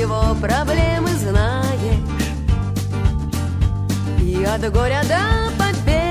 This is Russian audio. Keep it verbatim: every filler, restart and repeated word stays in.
его проблемы знаешь, и от горя до победы